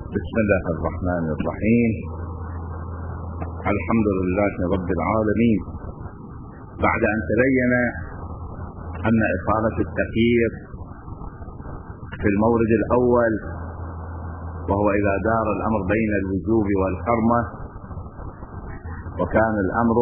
بسم الله الرحمن الرحيم. الحمد لله رب العالمين. بعد أن تبين أن إصالة التخيير في المورد الأول وهو إذا دار الأمر بين الوجوب والحرمة، وكان الأمر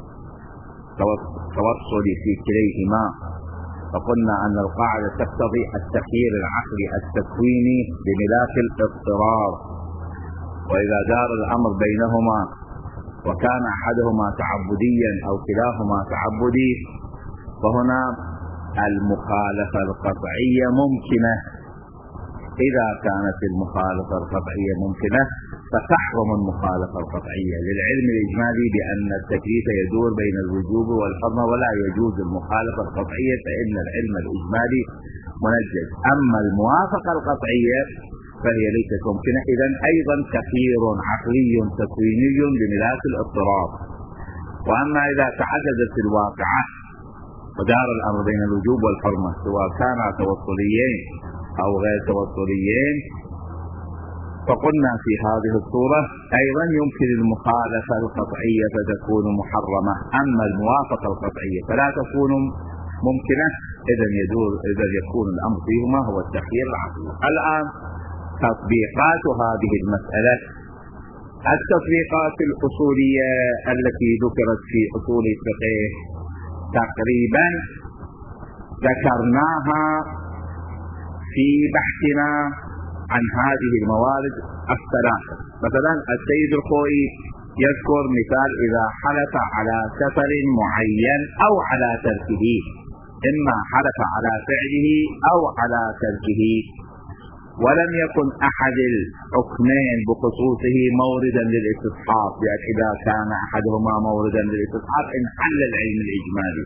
توصلي في كليهما، فقلنا أن القاعدة تقتضي التخيير العقلي التكويني بملاك الاضطرار، وإذا دار الأمر بينهما وكان أحدهما تعبديا أو كلاهما تعبدي، فهنا المخالفة القطعية ممكنة. إذا كانت المخالفة القطعية ممكنة فتحرم المخالفة القطعية للعلم الإجمالي بأن التكليف يدور بين الوجوب والحرمة ولا يجوز المخالفة القطعية، فإن العلم الإجمالي منجز. أما الموافقة القطعية فهي ليست ممكنة. إذن أيضا تخيير عقلي تكويني بملاك الاضطراب. وأما إذا تعددت الواقعة ودار الأمر بين الوجوب والحرمة سواء كانا توصليين أو غير توصليين، فقلنا في هذه الصورة أيضا يمكن المخالفة القطعية فتكون محرمة، أما الموافقة القطعية فلا تكون ممكنة. إذا يكون الأمر فيهما هو التخيير العقلي. الآن تطبيقات هذه المسألة، التطبيقات الأصولية التي ذكرت في أصول الفقه تقريبا ذكرناها في بحثنا عن هذه الموارد الثلاثة. مثلا السيد الخوئي يذكر مثال إذا حلف على سفر معين أو على تركه، إما حلف على فعله أو على تركه، ولم يكن أحد الحكمين بخصوصه موردا للاستصحاب، لأن إذا كان أحدهما موردا للاستصحاب انحل العلم الإجمالي.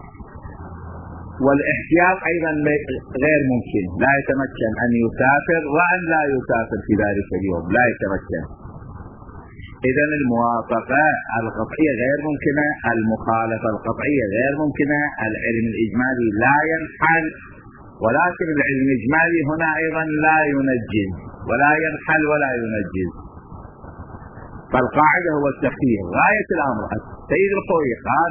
والاحتياط أيضا غير ممكن، لا يتمكن أن يسافر وأن لا يسافر في ذلك اليوم، لا يتمكن. إذن الموافقة القطعية غير ممكنة، المخالفة القطعية غير ممكنة، العلم الإجمالي لا ينحل، ولكن العلم الإجمالي هنا أيضا لا ينجز ولا ينحل ولا ينجز. فالقاعدة هو التخيير غاية الأمر. السيد الخوئي قال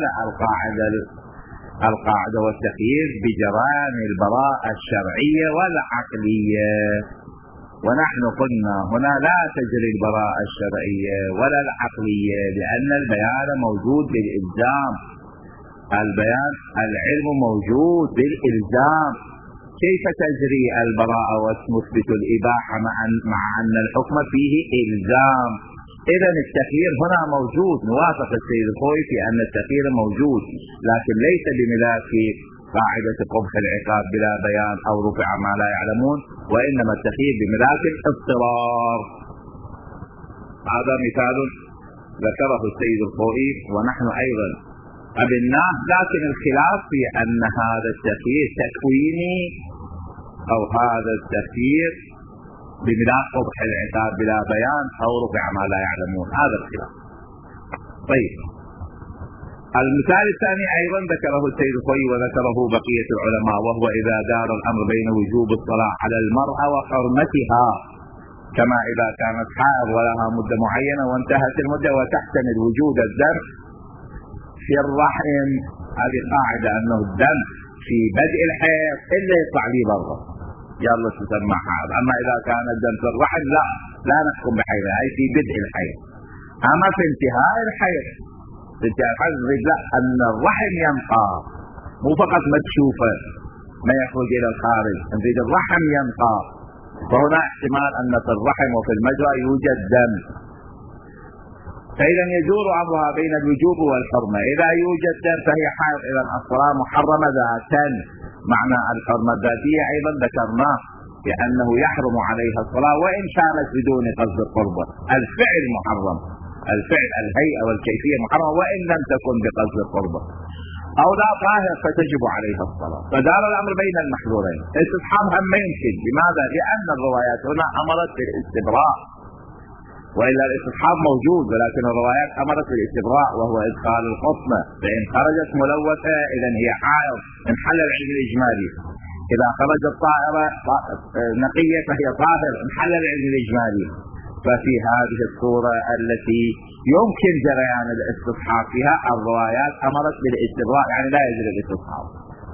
القاعدة والتخيير بجران البراءة الشرعية والعقلية، ونحن قلنا هنا لا تجري البراءة الشرعية ولا العقلية، لأن البيان موجود بالإلزام. العلم موجود بالإلزام، كيف تجري البراءة وتثبت الإباحة مع أن الحكم فيه إلزام؟ إذن التخيير هنا موجود. نوافق السيد الخوئي في أن التخيير موجود، لكن ليس بملاك قاعدة قبح العقاب بلا بيان أو رفع ما لا يعلمون، وإنما التخيير بملاك الاضطرار. هذا مثال ذكره السيد الخوئي ونحن أيضا قبلناه، لكن الخلاف في أن هذا التخيير تكويني أو هذا التخيير بملاك قبح العقاب بلا بيان أو رفع ما لا يعلمون، هذا الخلاف. طيب، المثال الثاني أيضا ذكره السيد الخوئي وذكره بقية العلماء، وهو إذا دار الأمر بين وجوب الصلاة على المرأة وحرمتها، كما إذا كانت حائض ولها مدة معينة وانتهت المدة وتحتمل وجود الدم في الرحم. هذه قاعدة أنه الدم في بدء الحيض إلا يطلع لي برا يلا تسمى حائض، أما إذا كان الدم في الرحم لا نحكم بحيض، هي في بدء الحيض. أما في انتهاء الحيض لا، أن الرحم ينقى، مو فقط مكشوفة ما يخرج إلى الخارج، نريد الرحم ينقى. فهنا احتمال أن في الرحم وفي المجرى يوجد دم، فإذا يدور أمرها بين الوجوب والحرمة. إذا يوجد دم فهي حائض، إذا الصلاة محرمة ذاتا. معنى الحرمة الذاتية أيضا ذكرناه لأنه يحرم عليها الصلاة وإن كانت بدون قصد القربة. الفعل محرم، الفعل الهيئة والكيفية محرمة وإن لم تكن بقصد القربة. أو لا طاهر فتجب عليها الصلاة. فدار الأمر بين المحظورين. استصحابها ما يمكن. لماذا؟ لأن الروايات هنا أمرت بالاستبراء، وإلا الاستصحاب موجود، ولكن الروايات أمرت بالاستبراء وهو إدخال القطمة، فإن خرجت ملوثة إذن هي حائض، انحل العلم الإجمالي. إذا خرجت طائرة نقية فهي طاهر، انحل العلم الإجمالي. ففي هذه الصورة التي يمكن جريان الاستصحاب فيها الروايات أمرت بالاستبراء، يعني لا يجري الاستصحاب،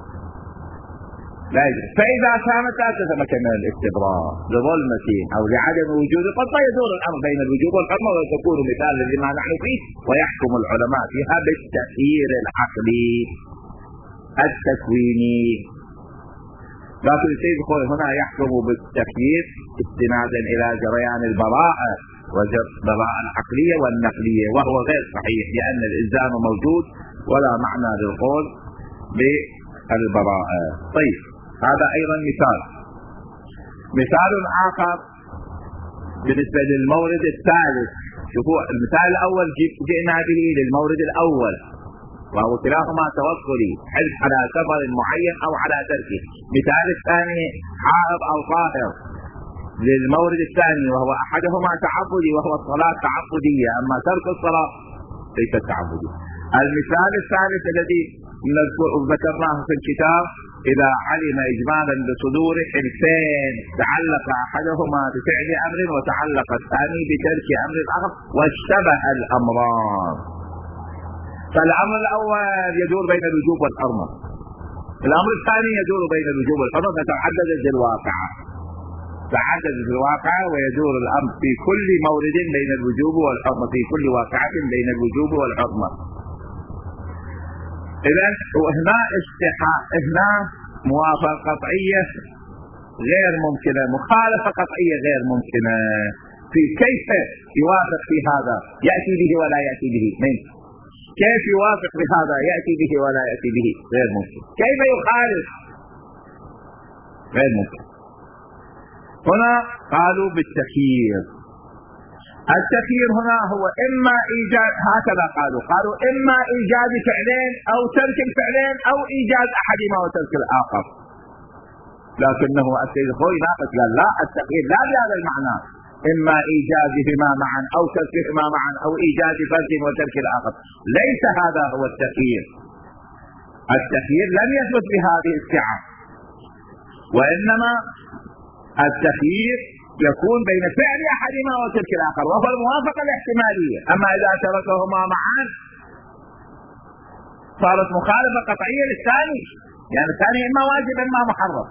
لا يجري. فإذا كانت لا تتمكن من الاستبراء لظلمة أو لعدم وجود قد يدور الأمر بين الوجوب والحرمة، وتكون مثالا لما نحن فيه، ويحكم العلماء فيها بالتأثير العقلي التكويني. لكن السيد يقول هنا يحكم بالتكييف استنادا إلى جريان البراءة والبراءة العقلية والنقلية، وهو غير صحيح لأن الإلزام موجود ولا معنى للقول بالبراءة. طيب هذا أيضا مثال آخر بالنسبة للمورد الثالث. شوفوا المثال الأول جئنا به للمورد الأول، وهو كلاهما توصلي، حلف على سفر معين أو على تركه. مثال الثاني حائض أو طاهر للمورد الثاني، وهو أحدهما تعبدي وهو الصلاة تعبدية، أما ترك الصلاة ليس تعبدي. المثال الثالث الذي ذكرناه في الكتاب، إذا علم إجمالا بصدور حلفين تعلق أحدهما بفعل أمر وتعلق الثاني بترك أمر آخر واشتبه الأمران، فالأمر الأول يدور بين الوجوب والحرمة، الأمر الثاني يدور بين الوجوب والحرمة، فتعددت الواقعة، تعددت الواقعة ويدور الأمر في كل مورد بين الوجوب والحرمة، في كل واقعة بين الوجوب والحرمة. إذن وهنا هنا موافقة قطعية غير ممكنة، مخالفة قطعية غير ممكنة. في كيف يوافق في هذا يأتي به ولا يأتي به؟ كيف يوافق بهذا يأتي به ولا يأتي به؟ غير ممكن. كيف يخالف؟ غير ممكن. هنا قالوا بالتخيير. التخيير هنا هو إما إيجاد، هكذا قالوا إما إيجاد فعلين أو ترك الفعلين أو إيجاد أحدهما وترك الآخر. لكنه السيد الخوئي ناقش قال لا، التخيير لا بهذا المعنى، إما إيجادهما معا أو تركهما معا أو إيجاد فرد وترك الآخر. ليس هذا هو التخيير. التخيير لم يثبت بهذه السعة، وإنما التخيير يكون بين فعل أحدهما وترك الآخر، وهو الموافقة الاحتمالية. أما إذا تركهما معا صارت مخالفة قطعية للثاني، يعني الثاني إما واجب إما محرم.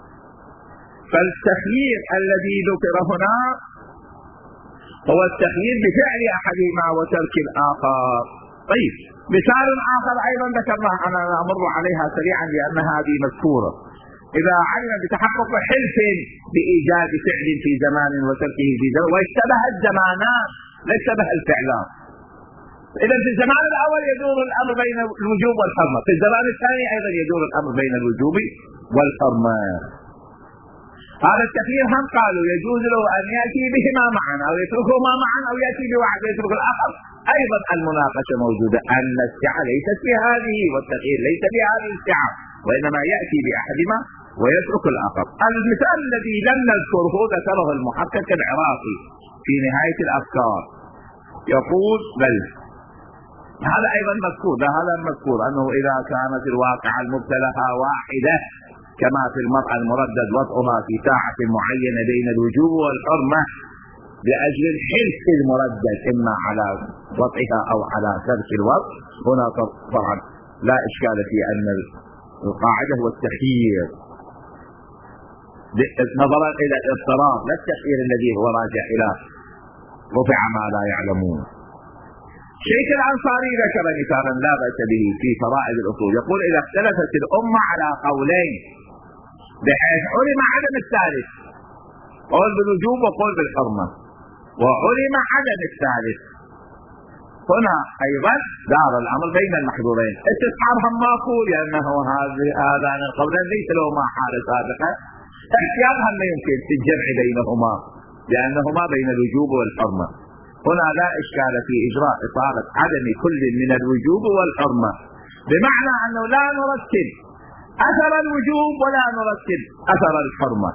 فالتخيير الذي ذكر هنا هو التخيير بفعل أحدهما وترك الآخر. طيب مثال آخر أيضا ذكرناه، أنا أمر عليها سريعا لأن هذه مذكورة. إذا علم بتحقق حلف بإيجاد فعل في زمان وتركه في زمان واشتبه الزمانان لا اشتبه الفعلان، إذا في الزمان الأول يدور الأمر بين الوجوب والحرمة، في الزمان الثاني أيضا يدور الأمر بين الوجوب والحرمة. هذا التخيير هم قالوا يجوز له أن يأتي بهما معا أو يتركهما معا أو يأتي بواحد ويترك الآخر. أيضا المناقشة موجودة أن السعة ليست في هذه والتخيير ليس في هذه السعة، وإنما يأتي بأحدهما ويترك الآخر. المثال الذي لم نذكره ذكره المحقق العراقي في نهاية الأفكار، يقول بل هذا أيضا مذكور، هذا المذكور أنه إذا كانت الواقعة المبتلى واحدة كما في المرأة المردد وضعها في ساعة معينة بين الوجوب والحرمة لأجل الحلف المردد إما على وضعها أو على ترك الوضع، هنا طبعا لا إشكال في أن القاعدة هو التخيير نظرا إلى الاضطراب، لا التخيير الذي هو راجع إلى رفع ما لا يعلمون. شيخ الأنصاري ذكر مثالا لا بأس به في فرائض الأصول، يقول إذا اختلفت الأمة على قولين بحيث علم عدم الثالث، قول بالوجوب وقول بالحرمة، وعلم عدم الثالث، هنا أيضا دار الأمر بين المحظورين. استصحابهم معقول لأنه هذان القولين ليس لهما حالة سابقة، احتياطهم لا يمكن في الجمع بينهما لأنهما بين الوجوب والحرمة. هنا لا إشكال في إجراء إطالة عدم كل من الوجوب والحرمة، بمعنى أنه لا نرتب أثر الوجوب ولا نرتب أثر الحرمة،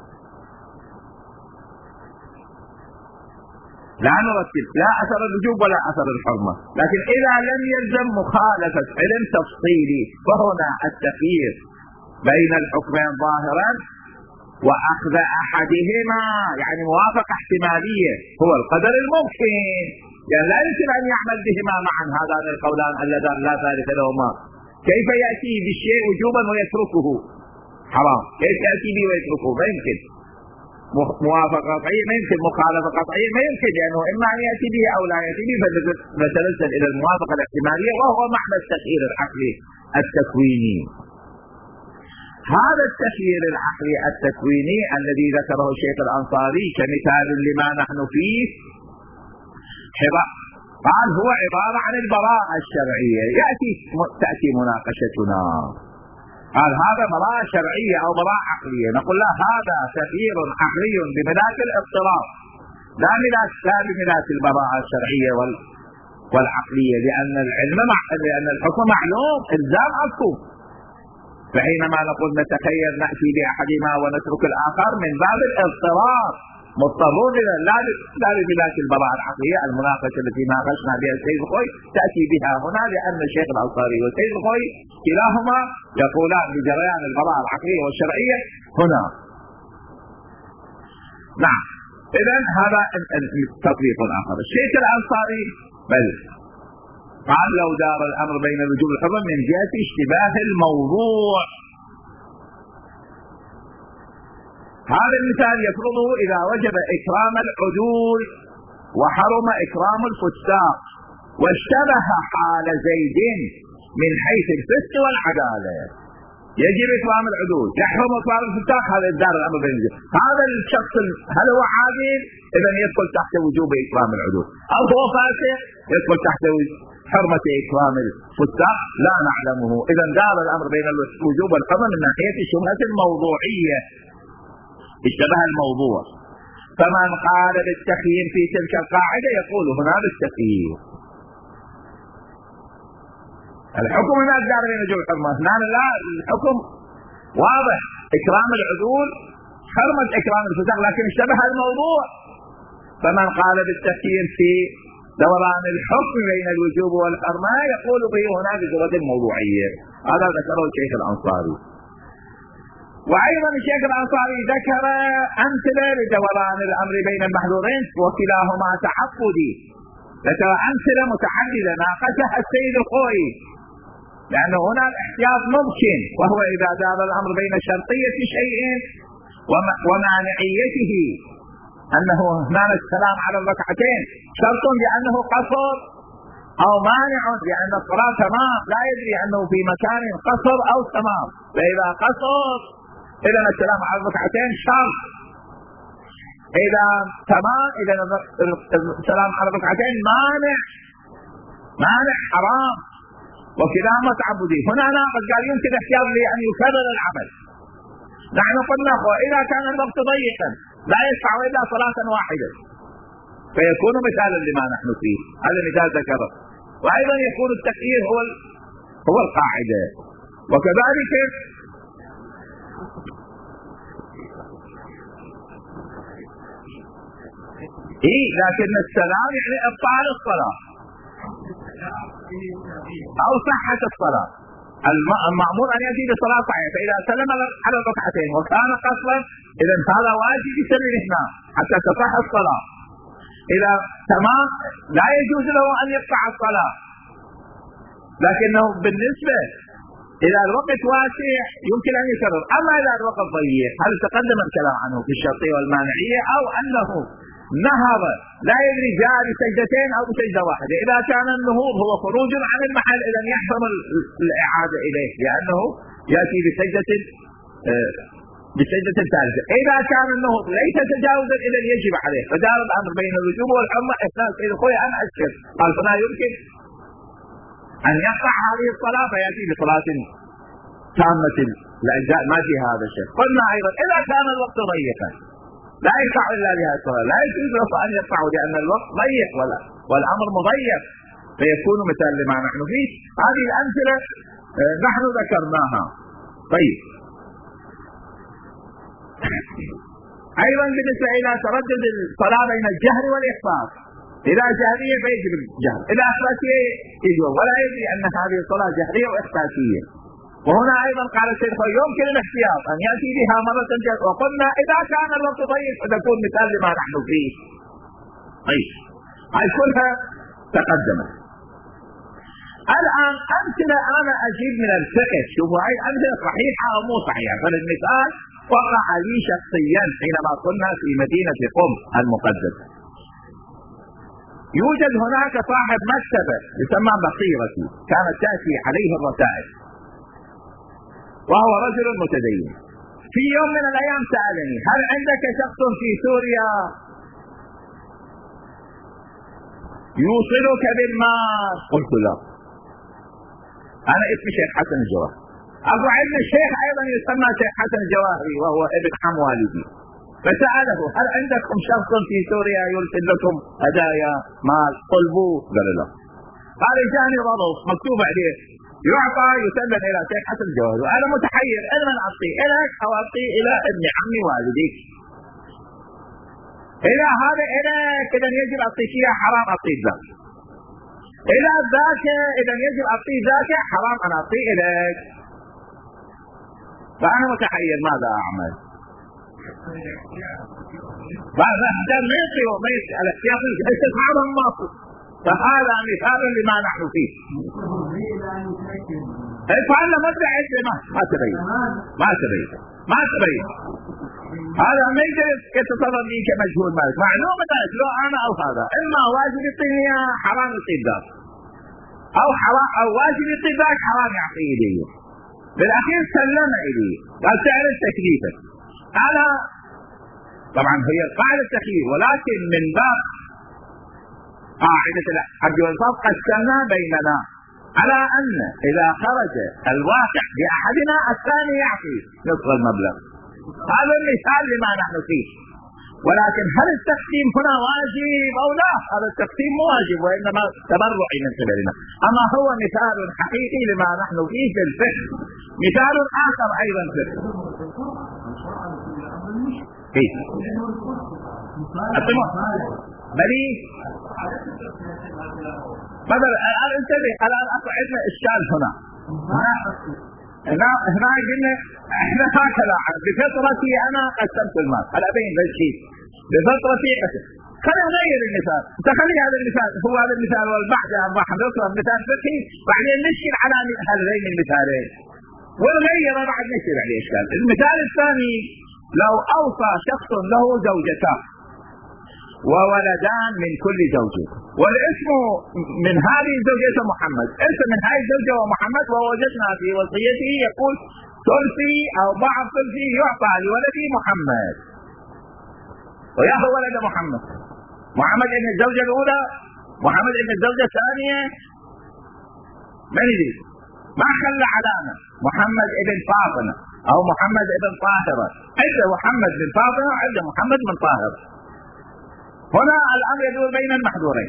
لا نرتب لا أثر الوجوب ولا أثر الحرمة. لكن إذا لم يلزم مخالفة علم تفصيلي، فهنا التخيير بين الحكمين ظاهرا وأخذ أحدهما يعني موافقة احتمالية هو القدر الممكن، يعني لا يمكن أن يعمل بهما معا هذان القولان اللذان لا ثالث لهما. كيف يأتي بالشيء وجوبا ويتركه حرام؟ كيف يأتي به ويتركه؟ ما يمكن. موافقة قطعية ما يمكن، مخالفة قطعية ما يمكن، لأنه إما أن يأتي به أو لا يأتي به، فنتنزل إلى الموافقة الاحتمالية وهو معنى التخيير العقلي التكويني. هذا التخيير العقلي التكويني الذي ذكره الشيخ الأنصاري كمثال لما نحن فيه قال هو عبارة عن البراءة الشرعية. تأتي مناقشتنا، قال هذا براءة شرعية أو براءة عقلية، نقول لا، هذا تغيير عقلي بملاك الاضطراب، لا بملاك البراءة الشرعية والعقلية، لأن الحكم معلوم، إلزام أكو. فحينما نقول نتخير نأتي بأحدهما ونترك الآخر من باب الاضطراب، مضطرون لا بملاك البراءة العقلية. المناقشة التي ناقشنا بها السيد الخوي تأتي بها هنا، لأن الشيخ الأنصاري والسيد الخوي كلاهما يقولان بجريان البراءة العقلية والشرعية هنا. نعم، إذن هذا تطبيق آخر. الشيخ الأنصاري بل قال لو دار الأمر بين الوجوب والحرمة من جهة اشتباه الموضوع. هذا المثال يفرضه إذا وجب إكرام العدول وحرم إكرام الفساق، واشتبه حال زيد من حيث الفسق والعدالة. يجب إكرام العدول، يحرم إكرام الفساق، هذا دار الأمر بين الوجوب. هذا الشخص هل هو عادل؟ إذا يدخل تحت وجوب إكرام العدول، أو هو فاسق يدخل تحت حرمة إكرام الفساق، لا نعلمه. إذا دار الأمر بين الوجوب والحرمة من ناحية الشبهة الموضوعية، اشتبه الموضوع. فمن قال بالتخيير في تلك القاعدة يقول هنا بالتخيير. الحكم هنا دار بين الوجوب والحرمة، هنا لا، الحكم واضح، إكرام العدول حرمة إكرام الفساق، لكن اشتبه الموضوع. فمن قال بالتخيير في دوران الحكم بين الوجوب والحرمة يقول به هنا بصورة موضوعية. هذا ذكره الشيخ الأنصاري. وأيضا الشيخ الأنصاري ذكر أمثلة لدوران الأمر بين المحظورين وكلاهما تعقدي، ذكر أمثلة متعددة ناقشها السيد الخوي، لأنه هنا الاحتياط ممكن، وهو إذا دار الأمر بين شرطية شيء ومانعيته، أنه هنا السلام على الركعتين شرط لأنه قصر، أو مانع لأن الصلاة تمام، لا يدري أنه في مكان قصر أو تمام، فإذا قصر إذا السلام على الركعتين شرط، إذا تمام إذا السلام على الركعتين مانع حرام، وكلاهما تعبدي. هنا ناقش قال يمكن احتياط لأن يكرر العمل. نحن قلنا إذا كان الوقت ضيقا لا يدفع إلا صلاة واحدة فيكون مثالا لما نحن فيه، هذا مثال ذكره. وأيضا يكون التخيير هو القاعدة. وكذلك لكن السلام يعني إبطال الصلاة أو صحة الصلاة. المأمور أن يأتي بصلاة صحيحة، فإذا سلم على الركعتين وكان قصرا إذا هذا واجب يسلم هنا حتى تصح الصلاة. إذا تمام لا يجوز له أن يقطع الصلاة، لكنه بالنسبة إذا الوقت واسع يمكن أن يكرر. أما إذا الوقت ضيق، هل تقدم الكلام عنه في الشرطية والمانعية، أو أنه نهض لا يدري جاء بسجدتين أو بسجدة واحدة. إذا كان النهوض هو خروج عن المحل إذا يحرم الإعادة إليه، لأنه يأتي بسجدة ثالثة. إذا كان النهوض ليس تجاوزا إذا يجب عليه. فدار الأمر بين الوجوب والحرمة إثناء سيد الخوي أنا أشكر قال فلا يمكن أن يقطع هذه الصلاة فيأتي بصلاة تامة الأجزاء، ما في هذا الشيء. قلنا أيضا إذا كان الوقت ضيقا لا يقطع إلا لهذه الصلاة، لا يجوز له أن يقطع لأن الوقت ضيق والأمر مضيق، فيكون مثال لما نحن فيه. هذه الأمثلة نحن ذكرناها. طيب، أيضا بالنسبة إلى تردد الصلاة بين الجهر والإخفاء، إذا جهرية فيجب الجهر، إذا إخفاء يجب، ولا يدري أن هذه الصلاة جهرية وإخفاء. وهنا أيضا قال الشيخ يمكن الاحتياط أن يأتي بها مرة جديدة، وقلنا إذا كان الوقت ضيق فتكون مثال لما نحن فيه. طيب هاي كلها تقدمت. الآن أمثلة أنا أجيب من الفقه، شوفوا هاي أمثلة صحيحة أو مو صحيحة. فالمثال وقع لي شخصيا حينما كنا في مدينة قم المقدسة. يوجد هناك صاحب مكتبة يسمى بصيرتي، كانت تأتي عليه الرسائل، وهو رجل متدين. في يوم من الأيام سألني: هل عندك شخص في سوريا يوصلك بالمال؟ قلت لا، أنا اسمي شيخ حسن الجواهري. أبو عندنا الشيخ أيضا يسمى شيخ حسن الجواهري وهو ابن عم والدي. فسأله: هل عندكم شخص في سوريا يرسل لكم هدايا مال؟ قلبوا؟ قال لا. قال: جاني رضوف مكتوب عليه يعطى يسلم إلى شيخ حسن الجواهري، وأنا متحير أين أعطيه، إليك أو أعطيه إلى ابن عمي والدي؟ إلى هذا إليك، إذا يجب أعطيك إياه، حرام أعطيه ذاك. إلى ذاك إذا يجب أعطيه ذاك، حرام أن أعطيه إليك. فأنا متحير ماذا أعمل؟ بعد هذا ما يصير الاحتياط استفعال الناصر. فهذا مثال لما نحن فيه. فعلا ما تبين هذا ما يجلس يتصرف لي كمجهول مالك. معلوم ذلك لو أنا أو هذا إما واجب يعطيني إياه، حرام يعطيه ذاك، أو واجب يعطيه ذاك، حرام يعطيه لي. بالأخير سلم إلي قال: تعرف تكليفك. أنا طبعا هي قاعدة التكليف، ولكن من باب قاعدة العدل والإنصاف قسمنا بيننا على أن إذا خرج الواقع بأحدنا الثاني يعطي نصف المبلغ. هذا المثال لما نحن فيه. ولكن هل التقسيم هنا واجب أو لا؟ هذا التقسيم مو واجب، وإنما تبرعي من قبلنا. أما هو مثال حقيقي لما نحن فيه في الفقه. مثال آخر أيضا في الفقه. بلي مثلا الآن انتبه، الآن عندنا إشكال هنا قلنا احنا هكذا بفطرتي انا قسمت المال. هل ابين بالشيء بفطرتي قسم. خلينا نغير المثال، تخلي هذا المثال هو هذا المثال والبحث عن واحد يطلب مثال فقهي، بعدين نشكل على هذين المثالين ونغير بعد نشكل عليه اشكال. المثال الثاني: لو اوصى شخص له زوجتان وولدان من كل زوجة، والاسم من هذه الزوجة محمد، اسم من هذه الزوجة ومحمد، ووجدنا في وصيته يقول ثلثي أو بعض ثلثي يعطى لولدي محمد، وياهو ولد محمد. محمد ابن الزوجة الأولى، محمد ابن الزوجة الثانية، من يدري؟ ما خلى علامة. محمد ابن فاطمة أو محمد ابن طاهرة، عنده محمد بن فاطمة وعنده محمد بن طاهرة. هنا الأمر يدور بين المحذورين: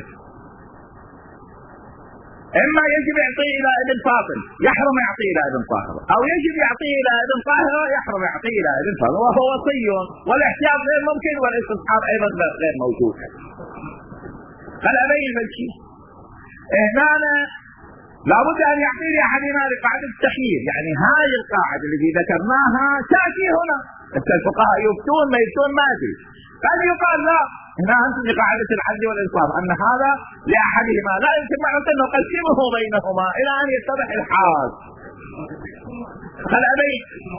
إما يجب يعطيه إلى ابن فاطمة، يحرم يعطيه إلى ابن طاهرة، أو يجب يعطيه إلى ابن طاهرة، يحرم يعطيه إلى ابن فاطمة، وهو وصي والاحتياط غير ممكن والاستصحاب أيضا غير موجود. هل أبين بالشيء؟ هنا لابد أن يعطي لأحدنا لقاعدة التخيير، يعني هاي القاعدة التي ذكرناها تأتي هنا. الفقهاء يفتون ما يفتون ما أدري. قد يقال لا، هنا أنت لقاعدة العدل والإنصاف أن هذا لأحدهما لا يمكن معنى أن نقسمه بينهما إلى أن يتضح الحال. هل أبين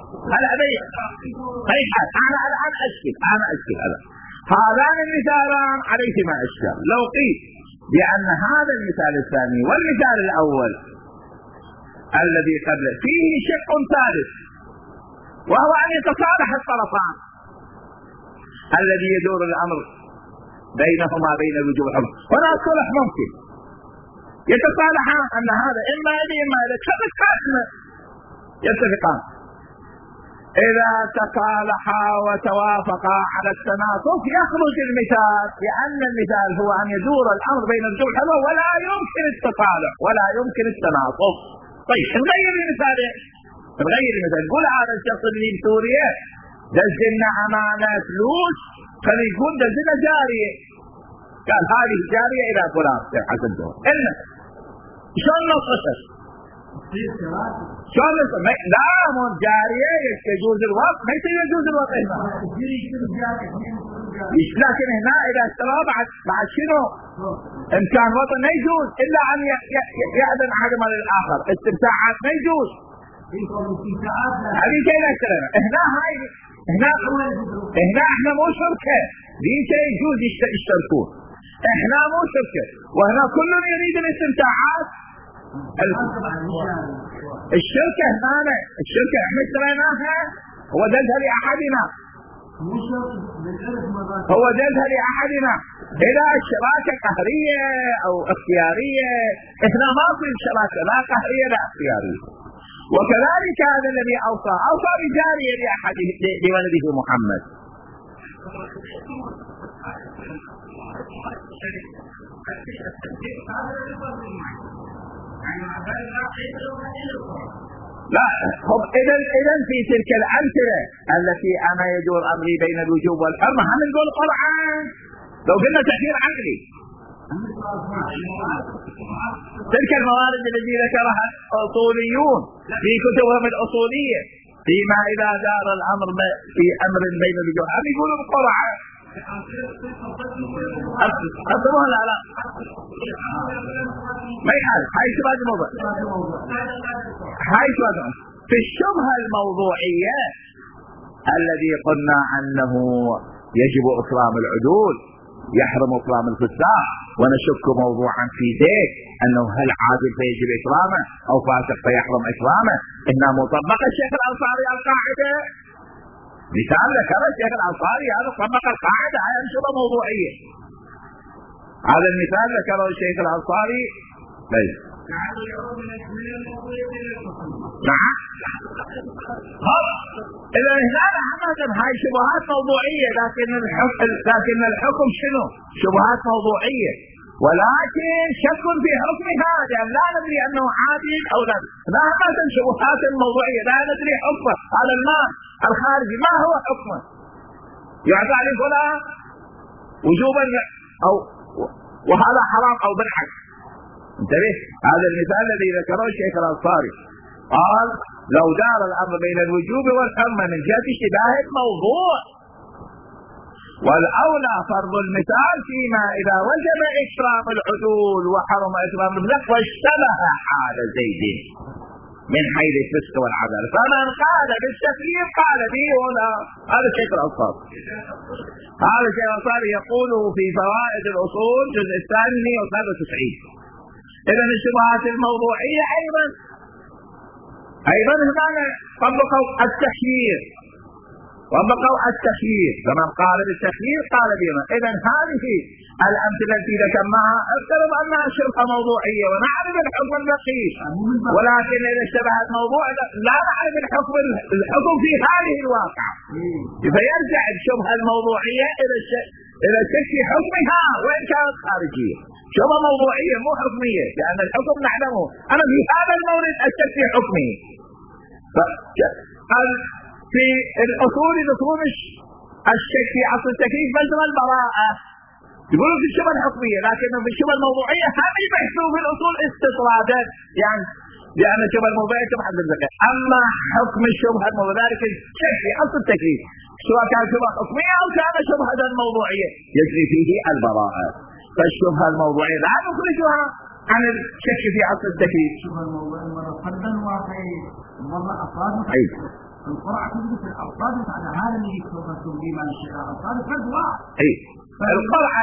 أنا الآن أشكل هذان المثالان عليهما أشكال. لو قيل بأن هذا المثال الثاني والمثال الأول الذي قبله فيه شق ثالث، وهو أن يتصالح الطرفان الذي يدور الأمر بينهما بين وجوه الحكم. هنا صلح ممكن يتصالحان أن هذا إما يدي إما يدي، خمس قاسمة يتفقان. إذا تصالحا وتوافقا على التناصف يخرج المثال، لأن المثال هو أن يدور الأمر بين وجوه الحكم ولا يمكن التصالح ولا يمكن التناصف. طيب نغير المثال، نقول هذا الشخص اللي بسوريا دزلنا أمانة فلوس، خلي يكون دزلنا جارية، قال هذه الجارية إلى فلان حسن دور إلنا شلون نصفه؟ شلون لا مو جارية يجوز الوقت ما يجوز الوقت هنا. لكن هنا إذا اشترى بعد شنو إن كان وطن ما يجوز إلا أن يأذن أحدهما للآخر. استمتاعات ما يجوز هذه كيف اشترينا هنا احنا مو شركة ذيك يجوز يشتركون. احنا مو شركة وهنا كل يريد الاستمتاعات. الشركة هنا الشركة احنا اشتريناها هو دلها لأحدنا إذا الشراكة قهرية أو اختيارية احنا ما في شراكة لا قهرية لا اختيارية. وكذلك هذا الذي أوصى بجارية لولده محمد. لا إذن في تلك الأمثلة التي أنا يدور أمري بين الوجوب والحرمة هم نقول قرعان لو قلنا تأثير عقلي. تلك الموارد التي ذكرها الأصوليون في كتبهم الأصولية فيما إذا دار الأمر في أمر بين الوجوب هم يقولوا قرعان. أصبحوا لا ما يحال هاي شباب الموضوع في الشبهة الموضوعية الذي قلنا أنه يجب إكرام العدول يحرم إكرام الفساق ونشك موضوعا في ذلك أنه هل عادل فيجب إكرامه أو فاسق فيحرم إكرامه. إنها مطبقة الشيخ الأنصاري القاعدة مثال ذكر الشيخ الأنصاري هذا طبق القاعدة هاي أنشطة موضوعية. هذا المثال ذكره الشيخ الأنصاري نعم. إذا هنا حقا هاي شبهات موضوعية لكن الحكم شنو؟ شبهات موضوعية ولكن شك في حكمها لأن لا ندري أنه عادل أو لا حقا شبهات موضوعية لا ندري حكمه. هذا المال الخارجي ما هو حكمه يعطى لفلان وجوبا أو وهذا حرام أو بالعكس. انتبه هذا المثال الذي ذكره الشيخ الأنصاري قال لو دار الأمر بين الوجوب والحرمة من جهة اشتباه الموضوع والأولى فرض المثال فيما إذا وجب إكرام العدول وحرم إكرام الفسق واشتبه حال زيد من حيث الفسق والعدالة فمن قال بالتكليف قال به ولا. هذا الشيخ الأنصاري يقوله في فوائد الأصول جزء الثاني 193. إذا الشبهات الموضوعية أيضا هنا طبقوا التخيير فمن قال بالتخيير قال بما. إذا هذه الأمثلة التي ذكرناها افترض أنها شبهة موضوعية ونعرف الحكم الدقيق ولكن إذا اشتبهت موضوع لا نعرف الحكم في هذه الواقع فيرجع الشبهة الموضوعية إلى شك حكمها وإن كانت خارجية. شبهة موضوعية مو حكمية لأن الحكم نعلمه أنا في هذا المورد الشك في حكمه. في الأصول يذكرون الشك في أصل التكليف مجرى البراءة يقولون في الشبهة الحكمية لكن في الشبهة الموضوعية هم يبحثوا في الأصول استطرادا يعني لأن الشبهة الموضوعية تبحث بالذكاء. أما حكم الشبهة الموضوعية ذلك الشك في أصل التكليف سواء كان شبهة حكمية أو كان شبهة موضوعية يجري فيه البراءة. فالشبهة الموضوعية لا نخرجها عن الشك في أصل التكليف. الشبهة الموضوعية مرة فردا مرة أفراد القرعة تثبت الأفراد على هذا اللي يكتبه بما الشيخ الأفراد فرد واحد. القرعة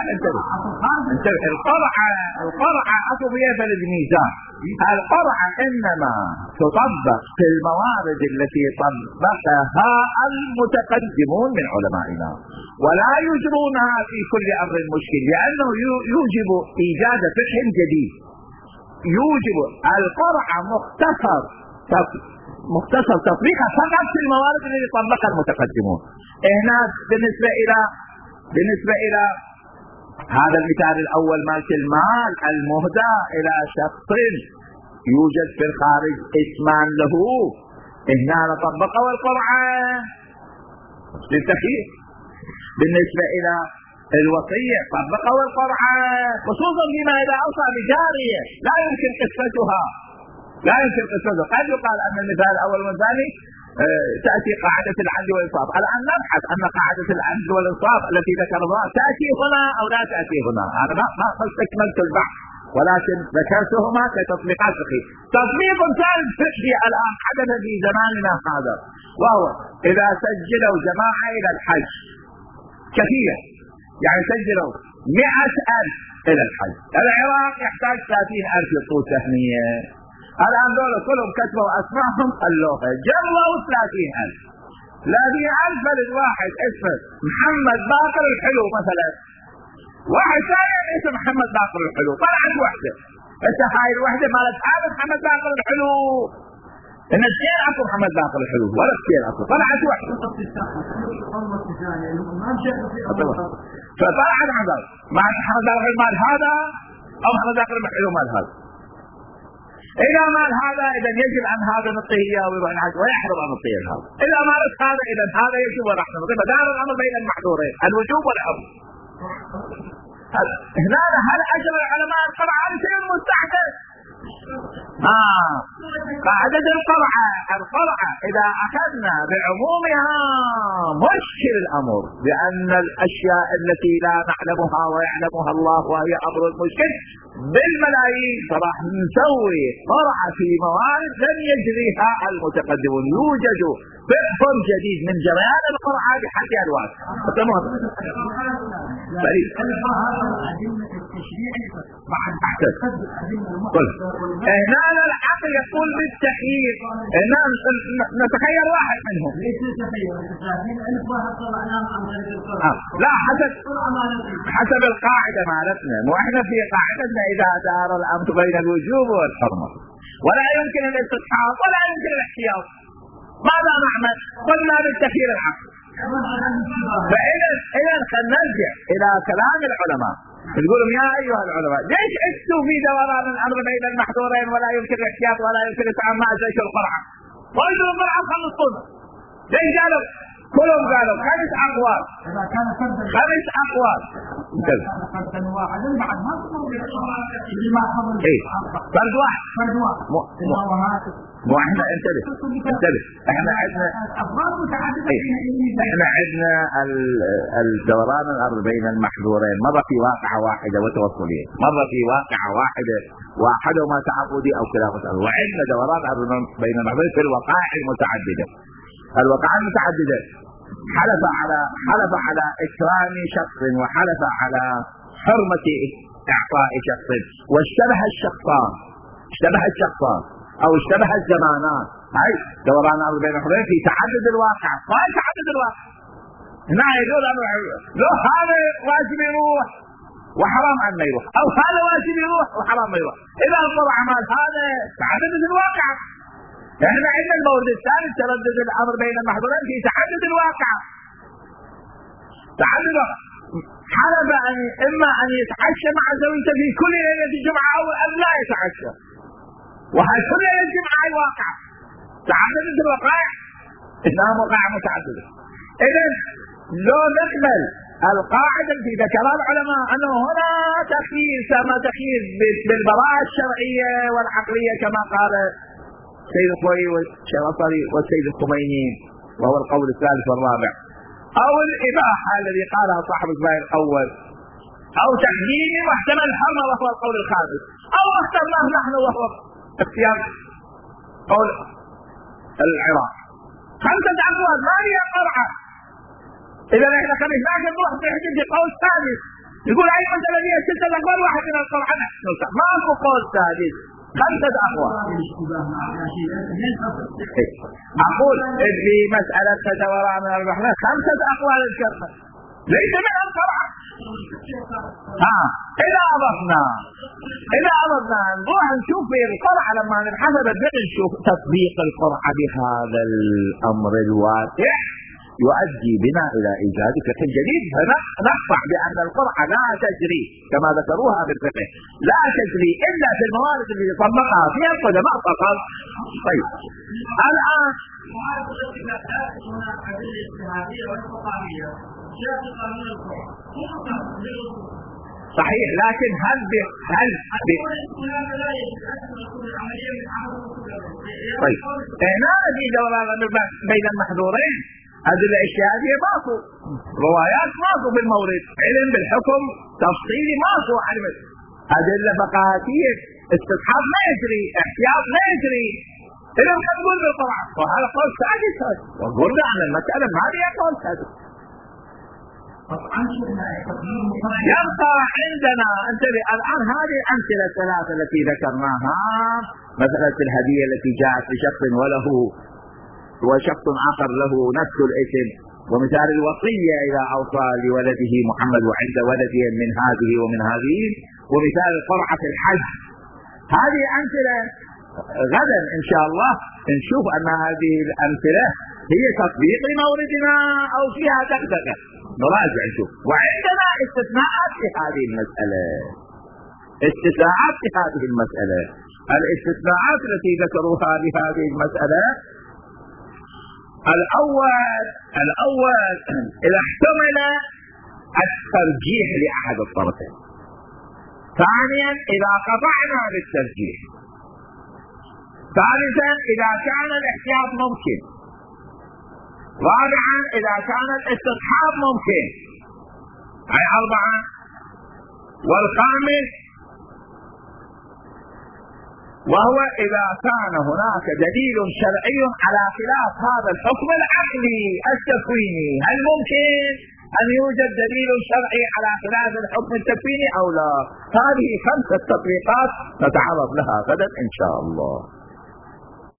القرعة أطبية بالميزان. القرعة إنما تطبق في الموارد التي طبقها المتقدمون من علمائنا ولا يجرونها في كل أمر مشكل لأنه يوجب إيجاد فقه جديد. يوجب القرعة مختصر تطبيقها فقط في الموارد التي طبقها المتقدمون. هنا بالنسبة إلى هذا المثال الأول مالك المال المهدى إلى شخص يوجد في الخارج اسمان له هنا نطبقه القرعة للتخيير. بالنسبة إلى الوصية طبقه القرعة خصوصا فيما إذا أوصى بجارية لا يمكن قصتها لا يمكن قصته. قد يقال أن المثال الأول والثاني تأتي قاعدة العدل والإنصاف. الآن نبحث أن قاعدة العدل والإنصاف التي ذكرناها تأتي هنا أو لا تأتي هنا. هذا ما استكملت البحث، ولكن ذكرتهما كتطبيقات فقهية. تطبيق ثالث فقهي الآن حدث في زماننا هذا، وهو إذا سجلوا جماعة إلى الحج كثير، يعني سجلوا 100,000 إلى الحج. العراق يحتاج 30,000 يطول تهنية. الآن دول كلهم كتبوا أسمائهم خلوها جروا 30,000. 30,000 بلد واحد اسمه محمد باقر الحلو مثلا، واحد ثاني اسمه محمد باقر الحلو، طلعت وحده. انت هاي الوحده مالت هذا محمد باقر الحلو، ان كثير اكو محمد باقر الحلو ولا كثير اكو، طلعت وحده. فطلعت هذا مع محمد باقر مال هذا او محمد باقر الحلو مال هذا. إذا مال هذا إذا يجب أن هذا نعطيه إياه ويروح الحج ويحرم أن نعطيه هذا. إذا مالت هذا إذا هذا يجب ونحن نعطيه. فدار الأمر بين المحظورين الوجوب والأمر. هنا هل أجر العلماء القرعة على شيء مستحدث؟ قاعدة القرعة إذا أخذنا بعمومها مشكل الأمر، لأن الأشياء التي لا نعلمها ويعلمها الله وهي أمر المشكل بالملايين، فراح نسوي قرعة في موارد لم يجريها المتقدمون. يوجد فهم جديد من جريان القرعة بحد الوان. هنا العقل يقول بالتخيير، نتخيل واحد منهم. لا، حسب القاعدة مالتنا، واحنا في قاعدتنا إذا دار الأمر بين الوجوب والحرمة ولا يمكن الاستصحاب ولا يمكن الاحتياط، ماذا نعمل؟ قلنا بالتخيير العقل. فإذا خلينا نرجع إلى كلام العلماء، نقولهم يا أيها العلماء ليش عشتوا في دوران الأمر بين المحظورين ولا يمكن الاحتياط ولا يمكن التعامل مع زيش القرعة؟ قلتوا القرعة خلصونا. ليش قالوا؟ كلهم قالوا 5 أقوال. 5 أقوال. فرد واحد. مو احنا انتبه احنا عندنا الدوران الارض بين المحظورين مرة في واقعة واحدة وتوصلية، مرة في واقعة واحدة واحدهما تعبدي او خلافة، وعندنا دوران الارض بين المحظورين في الوقائع المتعددة. الوقائع المتعددة حلف على اكرام شخص وحلف على حرمة اعطاء شخص، واشتبه الشخصان او اشتبه الزمانات. هاي دوران الارض بين المحظورين في تعدد الواقع. ما تعدد الواقع هنا يقول لو هذا واجب يروح وحرام ان ما يروح، او هذا واجب يروح وحرام ما يروح. اذا القرعة مال هذا تعدد الواقع. احنا عندنا المورد الثاني تردد الامر بين المحظورين في تعدد الواقع. تعدد حلف اما ان يتعشى مع زوجته في كل ليلة جمعة او ان لا يتعشى، وهي كل ليلة جمعة اي واقع. تعددت الوقائع، انها وقائع متعددة. اذا لو نقبل القاعدة التي ذكرها العلماء انه هنا تخيير كما تخيير بالبراءة الشرعية والعقلية كما قال سيد الخوي والشرطري والسيد الخميني وهو القول الثالث والرابع، او الاباحة الذي قالها صاحب الرأي الاول، او تحديد واحتمل الحرمة وهو القول الخامس، او اخترناه نحن وهو اختيار قول العراق. 5 أقوال ما هي قرعة. اذا احنا خلينا نروح في قول ثالث يقول اي مسألة هي 6 أقوال واحد من القرعة، ما هو قول ثالث. 5 أقوال. أقول في مسألة دوران الرحمن 5 أقوال الشرطة ليس من القرعة. إذا أضفنا نروح نشوف في القرعة لما نحسب نشوف تطبيق القرعة بهذا الأمر الواسع يؤدي بنا إلى إيجاد فقه جديد. فنقطع بأن القرعة لا تجري كما ذكروها بالفقه، لا تجري إلا في الموارد التي طبقها فيها القدماء فقط. طيب الآن صحيح، لكن هل طيب هنا في دوران بين المحظورين. أدلة اجتهادية ماكو، روايات ماكو بالمورد، علم بالحكم تفصيلي ماكو، علم أدلة فقهاتية استصحاب ما يجري، احتياط ما يجري، إذا نقول بالقرآن. وهذا قول سادس، وقلنا عن المسألة ما هي قول سادس. يبقى عندنا انتبه الآن هذه الأمثلة الثلاثة التي ذكرناها، مسألة الهدية التي جاءت لشخص وله وشخص آخر له نفس الاسم، ومثال الوصية إذا أوصى لولده محمد وعند ولده من هذه ومن هذه، ومثال قرعة الحج. هذه أمثلة غدا إن شاء الله نشوف أن هذه الأمثلة هي تطبيق لموردنا أو فيها دقدقة، نراجع نشوف. وعندنا استثناءات في هذه المسألة، استثناءات في هذه المسألة. الاستثناءات التي ذكروها لهذه المسألة: الأول إذا احتمل الترجيح لأحد الطرفين. ثانيا إذا قطعنا بالترجيح. ثالثا إذا كان الاحتياط ممكن. رابعا إذا كان الاستصحاب ممكن. أي 4. والخامس وهو إذا كان هناك دليل شرعي على خلاف هذا الحكم العقلي التكويني. هل ممكن أن يوجد دليل شرعي على خلاف الحكم التكويني أو لا؟ هذه 5 تطبيقات نتعرض لها غدا إن شاء الله.